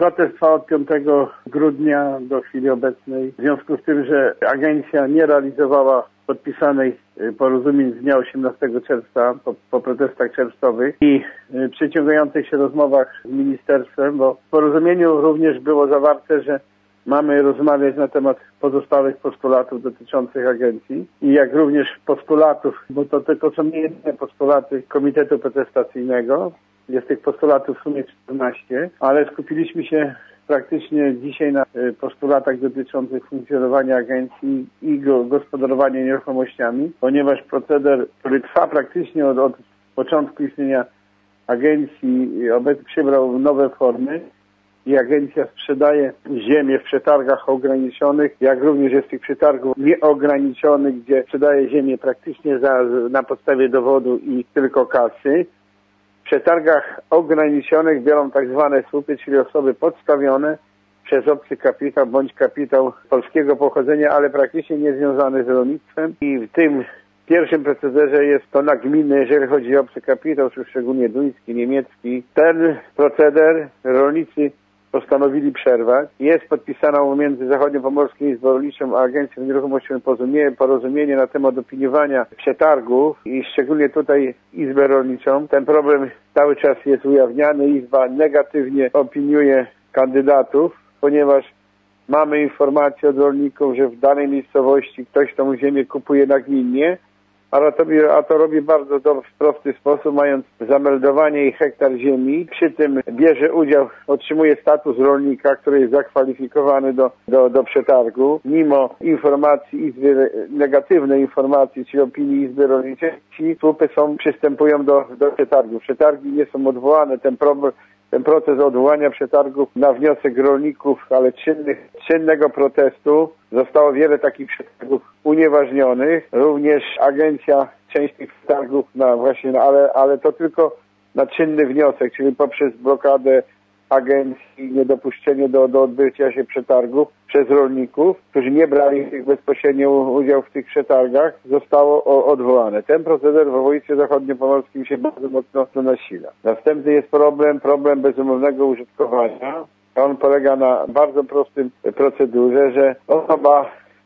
Protest trwa od 5 grudnia do chwili obecnej. W związku z tym, że agencja nie realizowała podpisanej porozumień z dnia 18 czerwca po protestach czerwcowych i przeciągających się rozmowach z ministerstwem, bo w porozumieniu również było zawarte, że mamy rozmawiać na temat pozostałych postulatów dotyczących agencji i jak również postulatów, bo to są nie jedyne postulaty Komitetu Protestacyjnego. Jest tych postulatów w sumie 14, ale skupiliśmy się praktycznie dzisiaj na postulatach dotyczących funkcjonowania agencji i gospodarowania nieruchomościami, ponieważ proceder, który trwa praktycznie od początku istnienia agencji, obecnie przybrał nowe formy i agencja sprzedaje ziemię w przetargach ograniczonych, jak również jest tych przetargów nieograniczonych, gdzie sprzedaje ziemię praktycznie na podstawie dowodu i tylko kasy. W przetargach ograniczonych biorą tak zwane słupy, czyli osoby podstawione przez obcy kapitał bądź kapitał polskiego pochodzenia, ale praktycznie niezwiązany z rolnictwem. I w tym pierwszym procederze jest to nagminne, jeżeli chodzi o obcy kapitał, czy szczególnie duński, niemiecki. Ten proceder rolnicy postanowili przerwać. Jest podpisana między Zachodniopomorską Izbą Rolniczą a Agencją Nieruchomości porozumienie na temat opiniowania przetargów i szczególnie tutaj Izbę Rolniczą. Ten problem cały czas jest ujawniany. Izba negatywnie opiniuje kandydatów, ponieważ mamy informację od rolników, że w danej miejscowości ktoś tą ziemię kupuje nagminnie, a to robi bardzo w prosty sposób, mając zameldowanie i hektar ziemi. Przy tym bierze udział, otrzymuje status rolnika, który jest zakwalifikowany do przetargu. Mimo informacji Izby, negatywnej informacji, czyli opinii Izby Rolniczej, ci słupy przystępują do przetargu. Przetargi nie są odwołane. Ten proces odwołania przetargów na wniosek rolników, ale czynnego protestu, zostało wiele takich przetargów unieważnionych. Również agencja część tych przetargów ale to tylko na czynny wniosek, czyli poprzez blokadę agencji, niedopuszczenie do odbycia się przetargów przez rolników, którzy nie brali bezpośrednio udziału w tych przetargach, zostało odwołane. Ten proceder w województwie zachodniopomorskim się bardzo mocno nasila. Następny jest problem bezumownego użytkowania. On polega na bardzo prostym procedurze, że osoba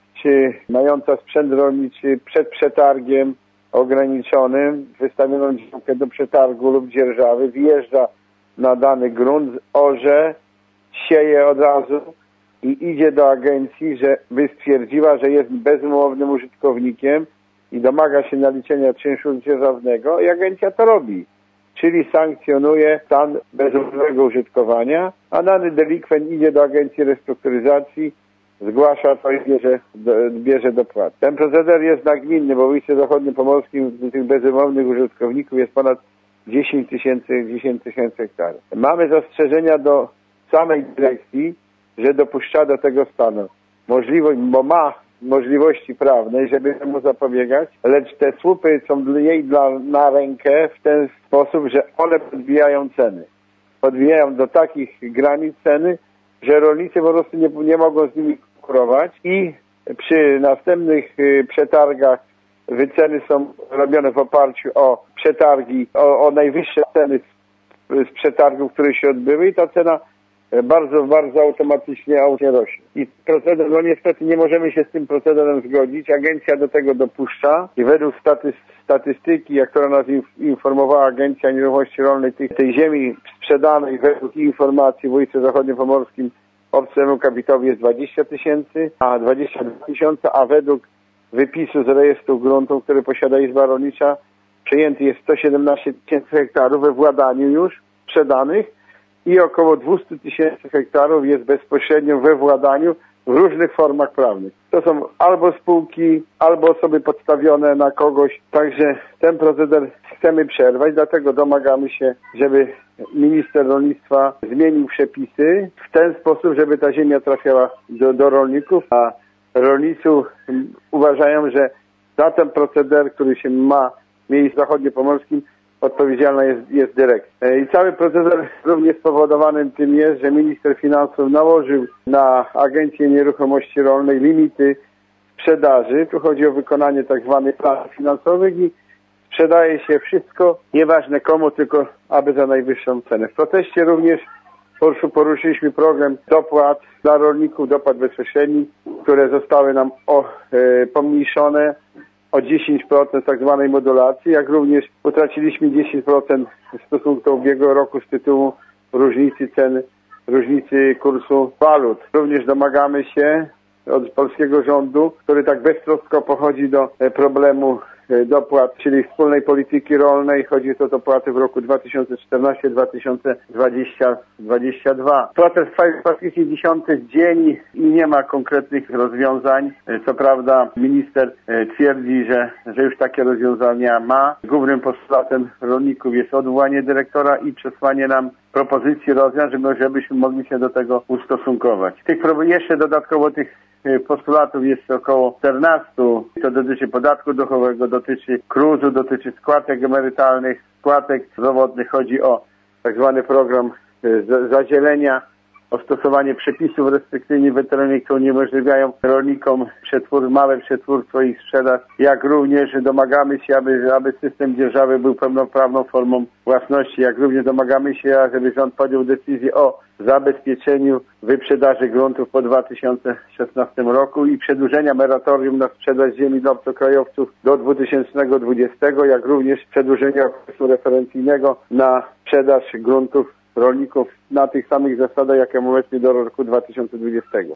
mająca sprzęt rolniczy przed przetargiem ograniczonym, wystawioną działkę do przetargu lub dzierżawy, wjeżdża na dany grunt, orze, sieje od razu i idzie do agencji, żeby stwierdziła, że jest bezumownym użytkownikiem i domaga się naliczenia czynszu dzierżawnego i agencja to robi. Czyli sankcjonuje stan bezumownego użytkowania, a dany delikwent idzie do agencji restrukturyzacji, zgłasza to i bierze dopłatę. Ten proceder jest nagminny, bo w województwie zachodniopomorskim tych bezumownych użytkowników jest ponad 10 tysięcy hektarów. Mamy zastrzeżenia do samej dyrekcji, że dopuszcza do tego stanu bo ma możliwości prawnej, żeby temu zapobiegać, lecz te słupy są jej na rękę w ten sposób, że one podbijają ceny. Podbijają do takich granic ceny, że rolnicy po prostu nie mogą z nimi konkurować i przy następnych przetargach wyceny są robione w oparciu o przetargi, o najwyższe ceny z przetargów, które się odbyły i ta cena bardzo automatycznie rośnie. I proceder, niestety nie możemy się z tym procederem zgodzić. Agencja do tego dopuszcza i według statystyki, jak która nas informowała Agencja Nieruchomości Rolnej, tej ziemi sprzedanej według informacji w województwie zachodniopomorskim obcemu kapitałowi jest 20 tysięcy, a według wypisu z rejestru gruntów, który posiada Izba Rolnicza, przejęty jest 117 tysięcy hektarów we władaniu już sprzedanych i około 200 tysięcy hektarów jest bezpośrednio we władaniu w różnych formach prawnych. To są albo spółki, albo osoby podstawione na kogoś. Także ten proceder chcemy przerwać, dlatego domagamy się, żeby minister rolnictwa zmienił przepisy w ten sposób, żeby ta ziemia trafiała do rolników, a rolnicy uważają, że za ten proceder, który się ma miejsce w zachodniopomorskim, odpowiedzialna jest dyrekcja. I cały proceder również spowodowany tym jest, że minister finansów nałożył na Agencję Nieruchomości Rolnej limity sprzedaży. Tu chodzi o wykonanie tak zwanych planów finansowych i sprzedaje się wszystko, nieważne komu, tylko aby za najwyższą cenę. W proteście również poruszyliśmy program dopłat dla rolników, dopłat bezpośrednich, które zostały nam pomniejszone o 10% tak zwanej modulacji, jak również utraciliśmy 10% w stosunku do ubiegłego roku z tytułu różnicy cen, różnicy kursu walut. Również domagamy się od polskiego rządu, który tak beztrosko podchodzi do problemu dopłat, czyli wspólnej polityki rolnej. Chodzi o dopłaty w roku 2014-2022. Protest trwa już praktycznie 10. dzień i nie ma konkretnych rozwiązań. Co prawda minister twierdzi, że już takie rozwiązania ma. Głównym postulatem rolników jest odwołanie dyrektora i przesłanie nam propozycji rozwiązań, żebyśmy mogli się do tego ustosunkować. Jeszcze dodatkowo tych postulatów jest około 14. To dotyczy podatku dochodowego, dotyczy KRUS-u, dotyczy składek emerytalnych, składek zdrowotnych. Chodzi o tak zwany program zazielenia, o stosowanie przepisów restrykcyjnych weterynaryjnych, które uniemożliwiają rolnikom małe przetwórstwo i sprzedaż, jak również domagamy się, aby system dzierżawy był pełnoprawną formą własności, jak również domagamy się, żeby rząd podjął decyzję o zabezpieczeniu wyprzedaży gruntów po 2016 roku i przedłużenia moratorium na sprzedaż ziemi dla obcokrajowców do 2020, jak również przedłużenia okresu referencyjnego na sprzedaż gruntów rolników na tych samych zasadach, jakie obecnie do roku 2020.